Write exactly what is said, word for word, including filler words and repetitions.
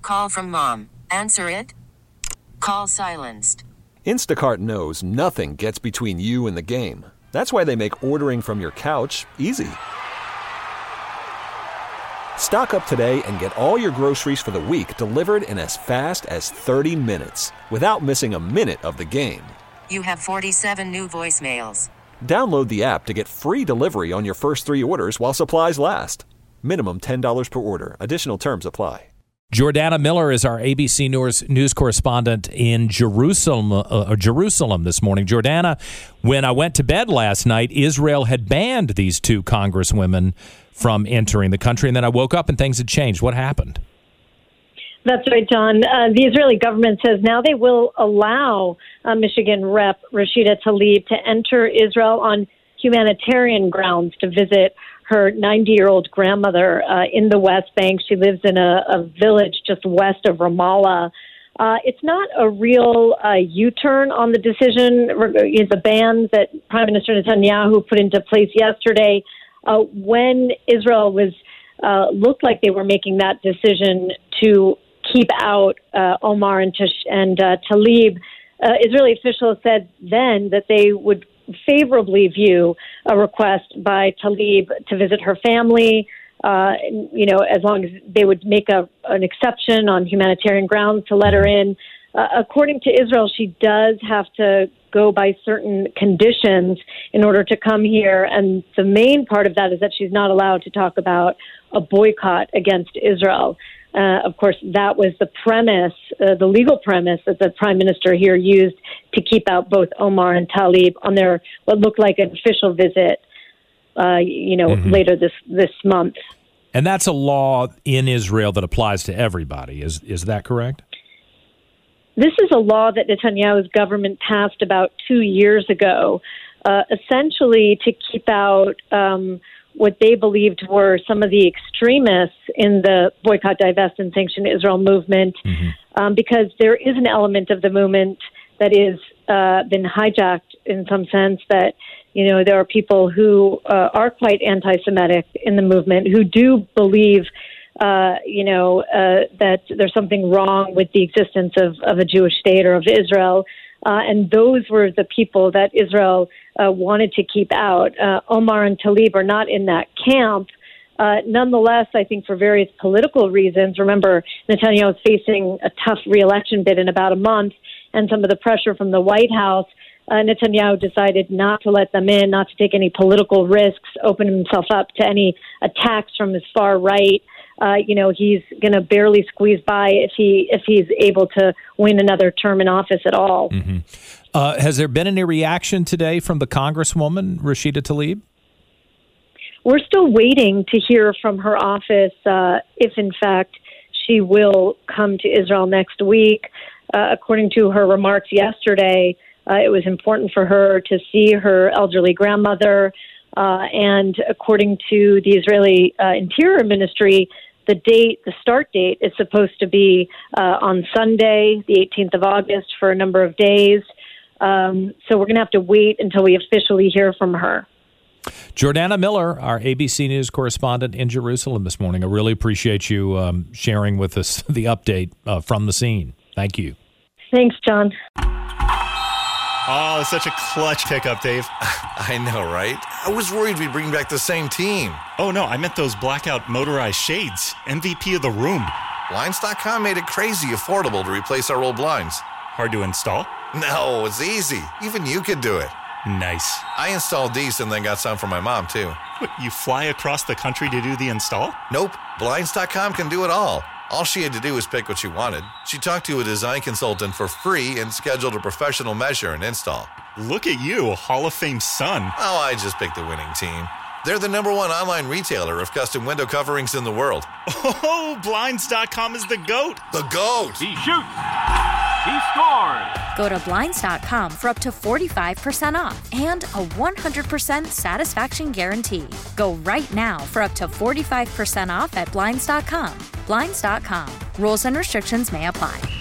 call from mom. Answer it. Call silenced. Instacart knows nothing gets between you and the game. That's why they make ordering from your couch easy. Stock up today and get all your groceries for the week delivered in as fast as thirty minutes without missing a minute of the game. You have forty-seven new voicemails. Download the app to get free delivery on your first three orders while supplies last. Minimum ten dollars per order. Additional terms apply. Jordana Miller is our A B C News, news correspondent in Jerusalem, uh, Jerusalem this morning. Jordana, when I went to bed last night, Israel had banned these two congresswomen from entering the country, and then I woke up and things had changed. What happened? That's right, John. Uh, the Israeli government says now they will allow uh, Michigan Rep Rashida Tlaib to enter Israel on humanitarian grounds to visit her ninety-year-old grandmother uh, in the West Bank. She lives in a, a village just west of Ramallah. Uh, it's not a real uh, U-turn on the decision, the ban that Prime Minister Netanyahu put into place yesterday. Uh, when Israel was uh, looked like they were making that decision to keep out uh, Omar and, Tish- and uh, Tlaib, uh, Israeli officials said then that they would favorably view a request by Tlaib to visit her family, uh, you know, as long as they would make a, an exception on humanitarian grounds to let her in. Uh, according to Israel, she does have to go by certain conditions in order to come here. And the main part of that is that she's not allowed to talk about a boycott against Israel. Uh, of course, that was the premise, uh, the legal premise that the prime minister here used to keep out both Omar and Tlaib on their what looked like an official visit, uh, you know, mm-hmm. later this, this month. And that's a law in Israel that applies to everybody. Is is that correct? This is a law that Netanyahu's government passed about two years ago, uh, essentially to keep out um, what they believed were some of the extremists in the boycott, divest, and sanction Israel movement, mm-hmm. um, because there is an element of the movement that is uh, been hijacked in some sense that, you know, there are people who uh, are quite anti-Semitic in the movement who do believe Uh, you know, uh, that there's something wrong with the existence of, of a Jewish state or of Israel. Uh, and those were the people that Israel uh, wanted to keep out. Uh, Omar and Tlaib are not in that camp. Uh, nonetheless, I think for various political reasons, remember, Netanyahu is facing a tough re-election bid in about a month, and some of the pressure from the White House, uh, Netanyahu decided not to let them in, not to take any political risks, open himself up to any attacks from his far right. Uh, you know, he's going to barely squeeze by if he if he's able to win another term in office at all. Mm-hmm. Uh, has there been any reaction today from the Congresswoman, Rashida Tlaib? We're still waiting to hear from her office uh, if, in fact, she will come to Israel next week. Uh, according to her remarks yesterday, uh, it was important for her to see her elderly grandmother. Uh, and according to the Israeli uh, Interior Ministry, the date, the start date, is supposed to be uh, on Sunday, the eighteenth of August, for a number of days. Um, so we're going to have to wait until we officially hear from her. Jordana Miller, our A B C News correspondent in Jerusalem this morning. I really appreciate you um, sharing with us the update uh, from the scene. Thank you. Thanks, John. Oh, such a clutch pickup, Dave. I know, right? I was worried we'd bring back the same team. Oh, no, I meant those blackout motorized shades. M V P of the room. Blinds dot com made it crazy affordable to replace our old blinds. Hard to install? No, it's easy. Even you could do it. Nice. I installed these and then got some for my mom, too. What, you fly across the country to do the install? Nope. Blinds dot com can do it all. All she had to do was pick what she wanted. She talked to a design consultant for free and scheduled a professional measure and install. Look at you, a Hall of Fame son. Oh, I just picked the winning team. They're the number one online retailer of custom window coverings in the world. Oh, Blinds dot com is the GOAT. The GOAT. He shoots. He scores. Go to Blinds dot com for up to forty-five percent off and a one hundred percent satisfaction guarantee. Go right now for up to forty-five percent off at Blinds dot com. Blinds dot com. Rules and restrictions may apply.